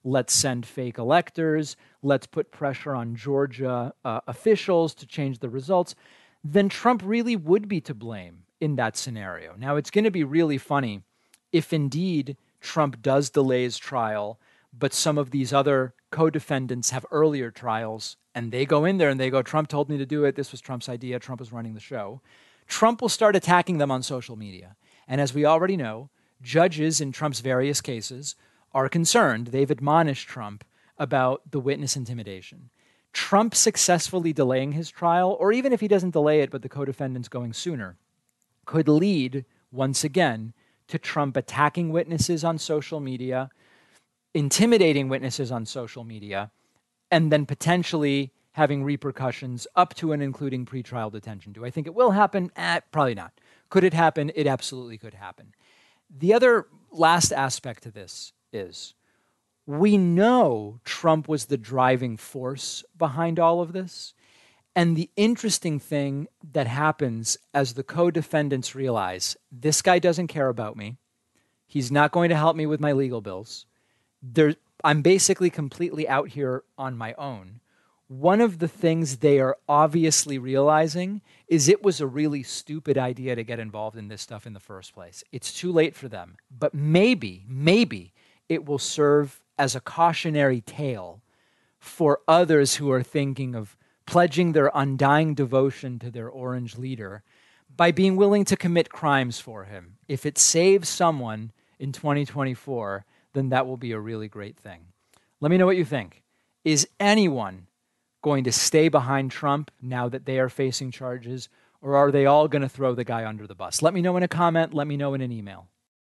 let's send fake electors, let's put pressure on Georgia uh, officials to change the results, then Trump really would be to blame in that scenario. Now, it's going to be really funny if indeed Trump does delay his trial, but some of these other co-defendants have earlier trials, and they go in there and they go, Trump told me to do it. This was Trump's idea. Trump was running the show. Trump will start attacking them on social media. And as we already know, judges in Trump's various cases are concerned. They've admonished Trump about the witness intimidation. Trump successfully delaying his trial, or even if he doesn't delay it, but the co-defendants going sooner, could lead, once again, to Trump attacking witnesses on social media, intimidating witnesses on social media, and then potentially having repercussions up to and including pretrial detention. Do I think it will happen? Eh, probably not. Could it happen? It absolutely could happen. The other last aspect to this is we know Trump was the driving force behind all of this. And the interesting thing that happens as the co-defendants realize this guy doesn't care about me, he's not going to help me with my legal bills, there, I'm basically completely out here on my own. One of the things they are obviously realizing is it was a really stupid idea to get involved in this stuff in the first place. It's too late for them. But maybe, maybe it will serve as a cautionary tale for others who are thinking of pledging their undying devotion to their orange leader by being willing to commit crimes for him. If it saves someone in twenty twenty-four, then that will be a really great thing. Let me know what you think. Is anyone going to stay behind Trump now that they are facing charges, or are they all going to throw the guy under the bus? Let me know in a comment. Let me know in an email.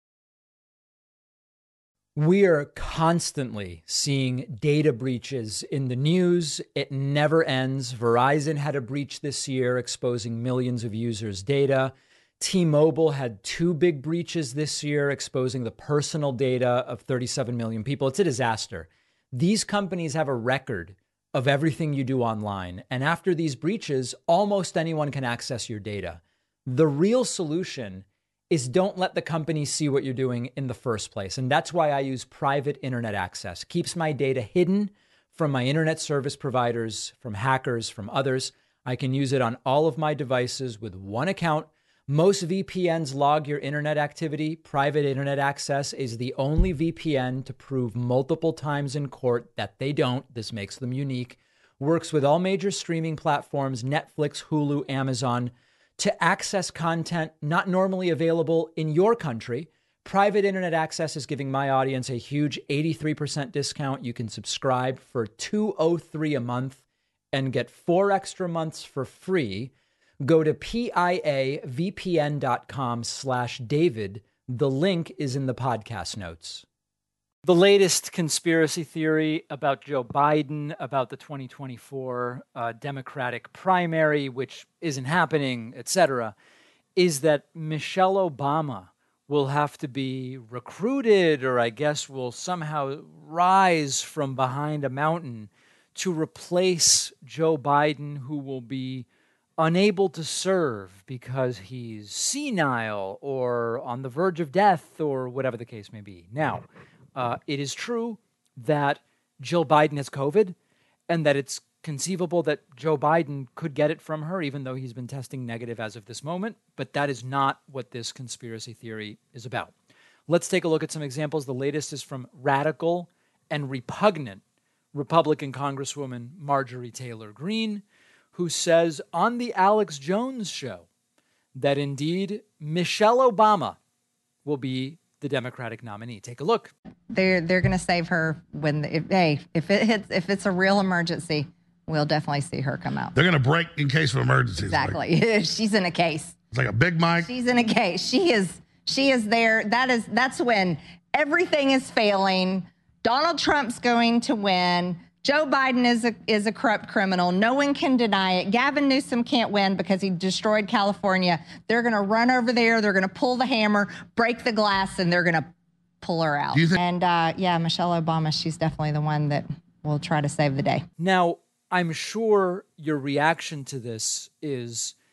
We are constantly seeing data breaches in the news. It never ends. Verizon had a breach this year exposing millions of users' data. T-Mobile had two big breaches this year exposing the personal data of thirty-seven million people. It's a disaster. These companies have a record of everything you do online. And after these breaches, almost anyone can access your data. The real solution is don't let the company see what you're doing in the first place. And that's why I use private internet access. Keeps my data hidden from my internet service providers, from hackers, from others. I can use it on all of my devices with one account. Most V P Ns log your internet activity. Private internet access is the only V P N to prove multiple times in court that they don't. This makes them unique. Works with all major streaming platforms, Netflix, Hulu, Amazon, to access content not normally available in your country. Private internet access is giving my audience a huge eighty-three percent discount. You can subscribe for two hundred three dollars a month and get four extra months for free. Go to piavpn.com slash David. The link is in the podcast notes. The latest conspiracy theory about Joe Biden, about the twenty twenty-four uh, Democratic primary, which isn't happening, et cetera, is that Michelle Obama will have to be recruited, or I guess will somehow rise from behind a mountain to replace Joe Biden, who will be unable to serve because he's senile or on the verge of death or whatever the case may be. Now, uh, it is true that Jill Biden has COVID and that it's conceivable that Joe Biden could get it from her, even though he's been testing negative as of this moment. But that is not what this conspiracy theory is about. Let's take a look at some examples. The latest is from radical and repugnant Republican Congresswoman Marjorie Taylor Greene, who says on the Alex Jones show that indeed Michelle Obama will be the Democratic nominee. Take a look. They're they're going to save her when the, if, hey if it hits if it's a real emergency, we'll definitely see her come out. They're going to break in case of emergencies. Exactly. Like, she's in a case. It's like a Big Mike. She's in a case. She is she is there. That is that's when everything is failing. Donald Trump's going to win. Joe Biden is a is a corrupt criminal. No one can deny it. Gavin Newsom can't win because he destroyed California. They're going to run over there. They're going to pull the hammer, break the glass, and they're going to pull her out. Think- and uh, yeah, Michelle Obama, she's definitely the one that will try to save the day. Now, I'm sure your reaction to this is,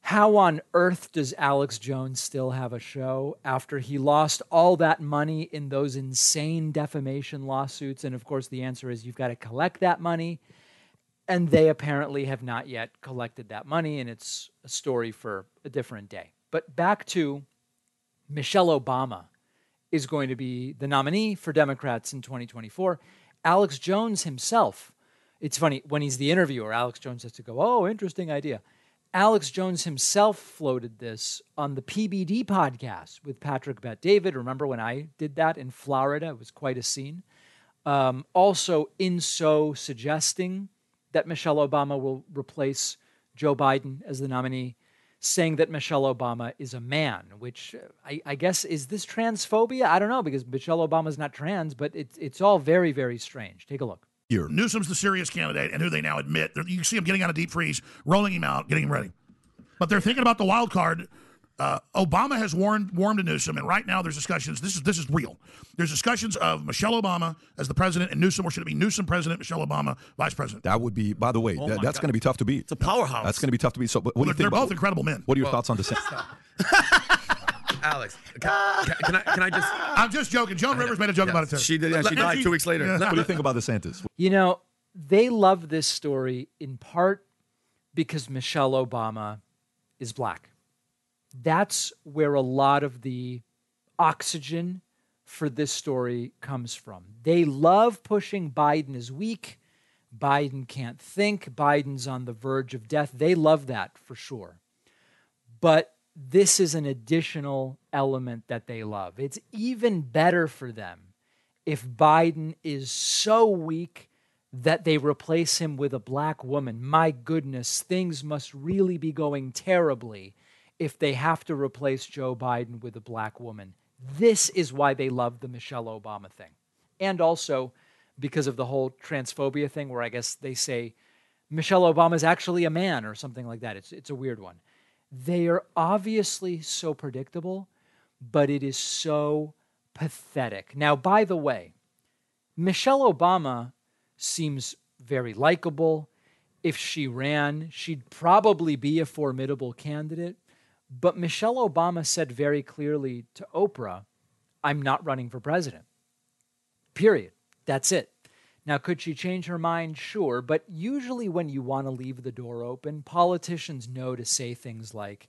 How on earth does Alex Jones still have a show after he lost all that money in those insane defamation lawsuits? And of course, the answer is you've got to collect that money. And they apparently have not yet collected that money, and it's a story for a different day. But back to Michelle Obama is going to be the nominee for Democrats in twenty twenty-four. Alex Jones himself, it's funny, when he's the interviewer, Alex Jones has to go, oh, interesting idea. Alex Jones himself floated this on the P B D podcast with Patrick Bet-David. Remember when I did that in Florida? It was quite a scene. Um, also, in so suggesting that Michelle Obama will replace Joe Biden as the nominee, saying that Michelle Obama is a man, which I, I guess, is this transphobia? I don't know, because Michelle Obama's not trans, but it's it's all very, very strange. Take a look. Here. Newsom's the serious candidate, and who they now admit. You see him getting on a deep freeze, rolling him out, getting him ready. But they're thinking about the wild card. Uh, Obama has warned warned to Newsom, and right now there's discussions. This is this is real. There's discussions of Michelle Obama as the president and Newsom, or should it be Newsom president, Michelle Obama vice president? That would be, by the way, Oh that, my that's God. going to be tough to beat. It's a powerhouse. That's going to be tough to beat. So, what Well, do you they're think? both about, incredible men. What are your Well- thoughts on DeSantis? Alex, can, can, can I can I just? I'm just joking. Joan Rivers made a joke Yeah, about it too. she did, and she died two weeks later. Yeah. What do you think about DeSantis? You know, they love this story in part because Michelle Obama is black. That's where a lot of the oxygen for this story comes from. They love pushing Biden as weak. Biden can't think. Biden's on the verge of death. They love that for sure. But this is an additional element that they love. It's even better for them if Biden is so weak that they replace him with a black woman. My goodness, things must really be going terribly if they have to replace Joe Biden with a black woman. This is why they love the Michelle Obama thing. And also because of the whole transphobia thing, where I guess they say Michelle Obama is actually a man or something like that. It's, it's a weird one. They are obviously so predictable, but it is so pathetic. Now, by the way, Michelle Obama seems very likable. If she ran, she'd probably be a formidable candidate. But Michelle Obama said very clearly to Oprah, I'm not running for president. Period. That's it. Now, could she change her mind? Sure. But usually when you want to leave the door open, politicians know to say things like,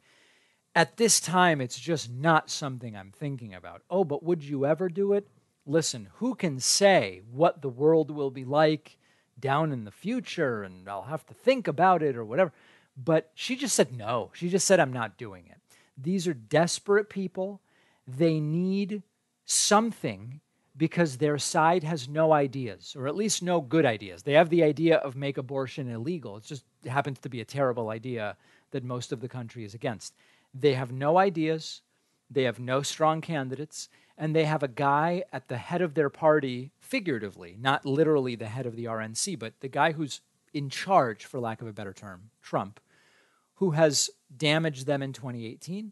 at this time, it's just not something I'm thinking about. Oh, but would you ever do it? Listen, who can say what the world will be like down in the future, and I'll have to think about it or whatever. But she just said no. She just said, I'm not doing it. These are desperate people. They need something because their side has no ideas, or at least no good ideas. They have the idea of make abortion illegal. It just happens to be a terrible idea that most of the country is against. They have no ideas. They have no strong candidates. And they have a guy at the head of their party, figuratively, not literally the head of the R N C, but the guy who's in charge, for lack of a better term, Trump, who has damaged them in twenty eighteen,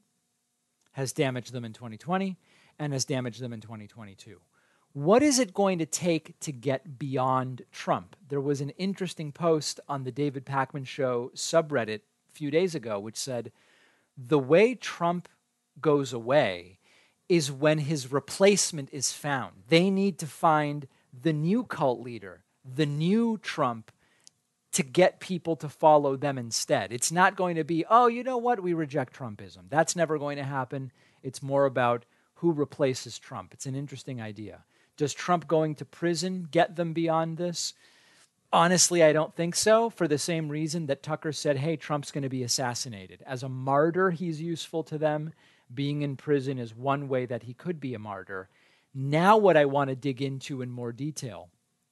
has damaged them in twenty twenty, and has damaged them in twenty twenty-two. What is it going to take to get beyond Trump? There was an interesting post on the David Pakman Show subreddit a few days ago, which said, the way Trump goes away is when his replacement is found. They need to find the new cult leader, the new Trump, to get people to follow them instead. It's not going to be, oh, you know what, we reject Trumpism. That's never going to happen. It's more about who replaces Trump. It's an interesting idea. Does Trump going to prison get them beyond this? Honestly, I don't think so, for the same reason that Tucker said, hey, Trump's going to be assassinated. As a martyr, he's useful to them. Being in prison is one way that he could be a martyr. Now what I want to dig into in more detail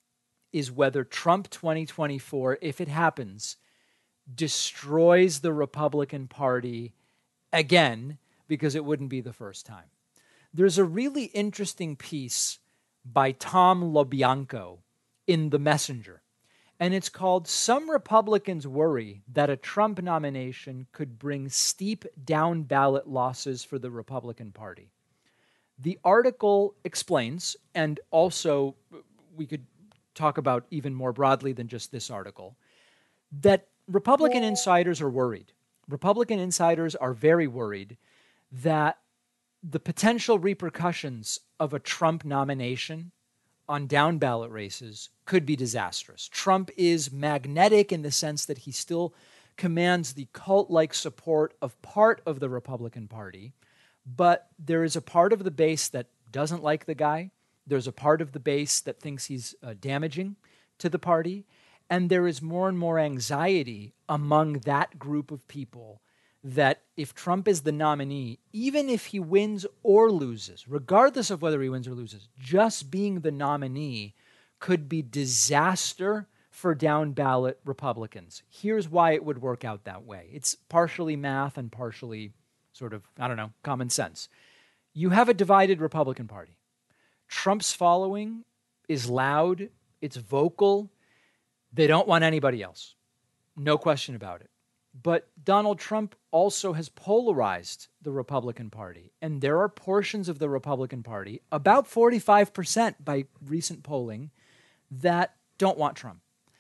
is whether Trump twenty twenty-four, if it happens, destroys the Republican Party again, because it wouldn't be the first time. There's a really interesting piece by Tom LoBianco in The Messenger, and it's called Some Republicans Worry That a Trump Nomination Could Bring Steep Down-Ballot Losses for the Republican Party. The article explains, and also we could talk about even more broadly than just this article, that Republican insiders are worried. Republican insiders are very worried that the potential repercussions of a Trump nomination on down ballot races could be disastrous. Trump is magnetic in the sense that he still commands the cult-like support of part of the Republican Party, but there is a part of the base that doesn't like the guy. There's a part of the base that thinks he's uh, damaging to the party. And there is more and more anxiety among that group of people that if Trump is the nominee, even if he wins or loses, regardless of whether he wins or loses, just being the nominee could be disaster for down ballot Republicans. Here's why it would work out that way. It's partially math and partially sort of, I don't know, common sense. You have a divided Republican Party. Trump's following is loud, it's vocal. They don't want anybody else. No question about it. But Donald Trump also has polarized the Republican Party. And there are portions of the Republican Party, about forty-five percent by recent polling, that don't want Trump.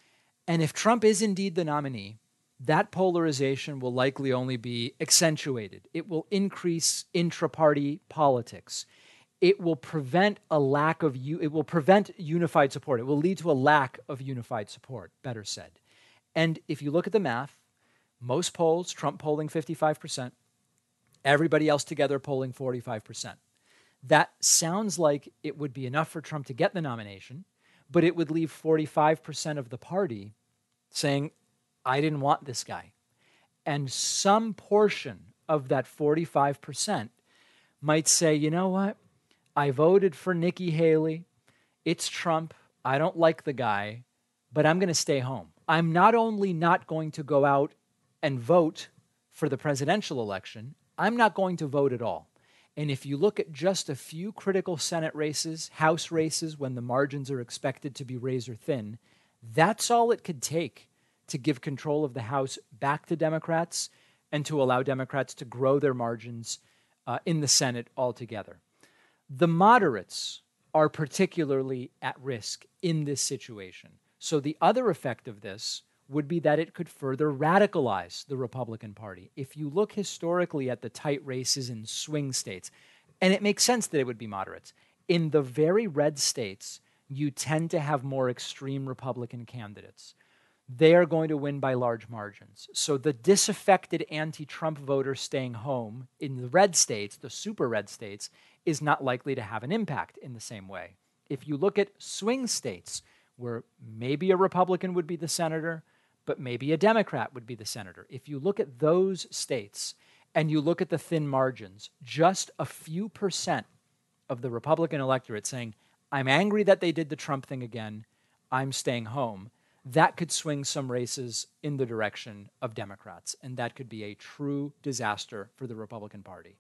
And if Trump is indeed the nominee, that polarization will likely only be accentuated. It will increase intra-party politics. It will prevent a lack of, it will prevent unified support. It will lead to a lack of unified support, better said. And if you look at the math, most polls, Trump polling fifty-five percent, everybody else together polling forty-five percent. That sounds like it would be enough for Trump to get the nomination, but it would leave forty-five percent of the party saying, I didn't want this guy. And some portion of that forty-five percent might say, you know what? I voted for Nikki Haley. It's Trump. I don't like the guy, but I'm going to stay home. I'm not only not going to go out and vote for the presidential election, I'm not going to vote at all. And if you look at just a few critical Senate races, House races, when the margins are expected to be razor thin, that's all it could take to give control of the House back to Democrats and to allow Democrats to grow their margins uh, in the Senate altogether. The moderates are particularly at risk in this situation. So the other effect of this would be that it could further radicalize the Republican Party. If you look historically at the tight races in swing states, and it makes sense that it would be moderates, in the very red states, you tend to have more extreme Republican candidates. They are going to win by large margins. So the disaffected anti-Trump voter staying home in the red states, the super red states, is not likely to have an impact in the same way. If you look at swing states, where maybe a Republican would be the senator, but maybe a Democrat would be the senator. If you look at those states and you look at the thin margins, just a few percent of the Republican electorate saying, I'm angry that they did the Trump thing again, I'm staying home, that could swing some races in the direction of Democrats, and that could be a true disaster for the Republican Party.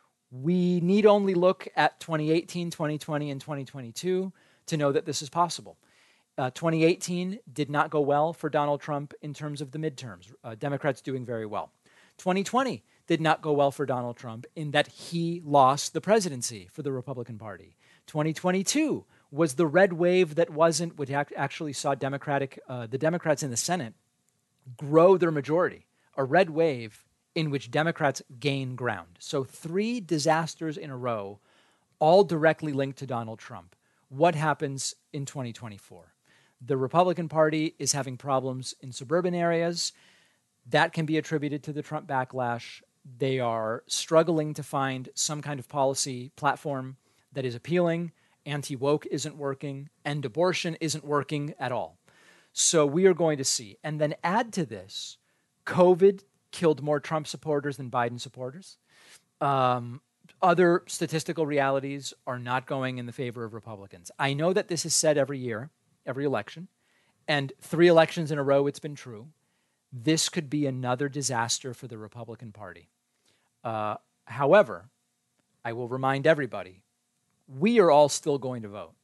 We need only look at twenty eighteen, twenty twenty, and twenty twenty-two to know that this is possible. Uh, twenty eighteen did not go well for Donald Trump in terms of the midterms. Uh, Democrats doing very well. twenty twenty did not go well for Donald Trump in that he lost the presidency for the Republican Party. twenty twenty-two was the red wave that wasn't, which actually saw Democratic, uh, the Democrats in the Senate grow their majority. A red wave in which Democrats gain ground. So three disasters in a row, all directly linked to Donald Trump. What happens in twenty twenty-four? The Republican Party is having problems in suburban areas. That can be attributed to the Trump backlash. They are struggling to find some kind of policy platform that is appealing. Anti-woke isn't working. End abortion isn't working at all. So we are going to see. And then add to this, COVID killed more Trump supporters than Biden supporters. Um, other statistical realities are not going in the favor of Republicans. I know that this is said every year, every election, and three elections in a row it's been true. This could be another disaster for the Republican Party. Uh, however, I will remind everybody, we are all still going to vote.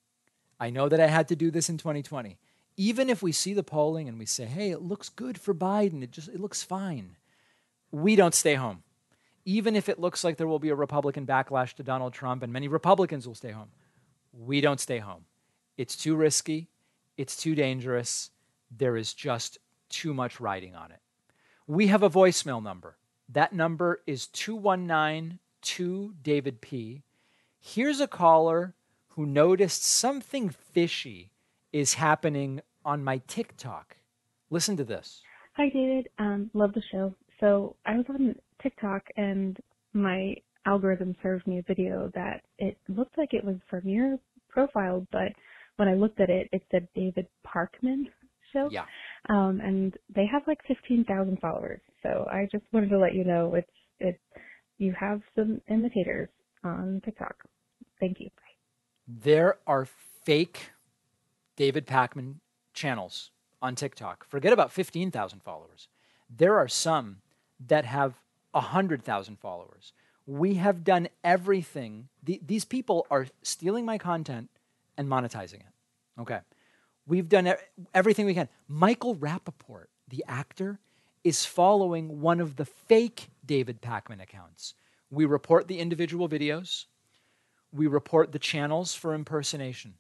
I know that I had to do this in twenty twenty. Even if we see the polling and we say, hey, it looks good for Biden, it just it looks fine, we don't stay home. Even if it looks like there will be a Republican backlash to Donald Trump and many Republicans will stay home, we don't stay home. It's too risky. It's too dangerous. There is just too much riding on it. We have a voicemail number. That number is two one nine two David P. Here's a caller who noticed something fishy is happening on my TikTok. Listen to this. Hi, David. Um, love the show. So I was on TikTok and my algorithm served me a video that it looked like it was from your profile, but when I looked at it, it said David Parkman show. Yeah. Um, and they have like fifteen thousand followers. So I just wanted to let you know it's, it's, you have some imitators on TikTok. Thank you. Bye. There are fake David Pakman channels on TikTok. Forget about fifteen thousand followers. There are some that have one hundred thousand followers. We have done everything. The, these people are stealing my content and monetizing it. Okay. We've done e- everything we can. Michael Rappaport, the actor, is following one of the fake David Pakman accounts. We report the individual videos. We report the channels for impersonation.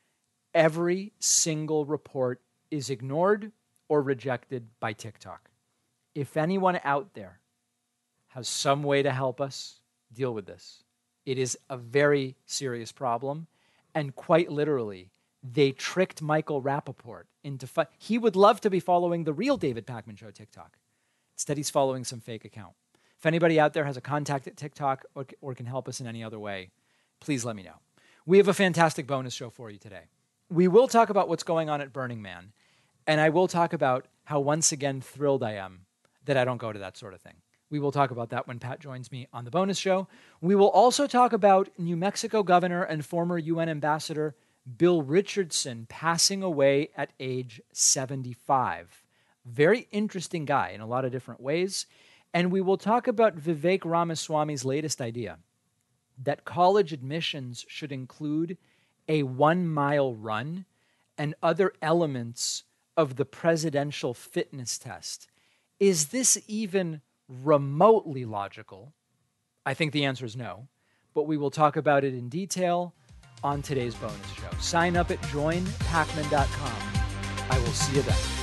Every single report is ignored or rejected by TikTok. If anyone out there has some way to help us deal with this, it is a very serious problem. And quite literally, they tricked Michael Rappaport into... Fu- he would love to be following the real David Pakman Show TikTok. Instead, he's following some fake account. If anybody out there has a contact at TikTok or, or can help us in any other way, please let me know. We have a fantastic bonus show for you today. We will talk about what's going on at Burning Man, and I will talk about how once again thrilled I am that I don't go to that sort of thing. We will talk about that when Pat joins me on the bonus show. We will also talk about New Mexico Governor and former U N Ambassador Bill Richardson passing away at age seventy-five. Very interesting guy in a lot of different ways. And we will talk about Vivek Ramaswamy's latest idea that college admissions should include a one-mile run and other elements of the presidential fitness test. Is this even remotely logical? I think the answer is no, but we will talk about it in detail on today's bonus show. Sign up at join pakman dot com. I will see you then.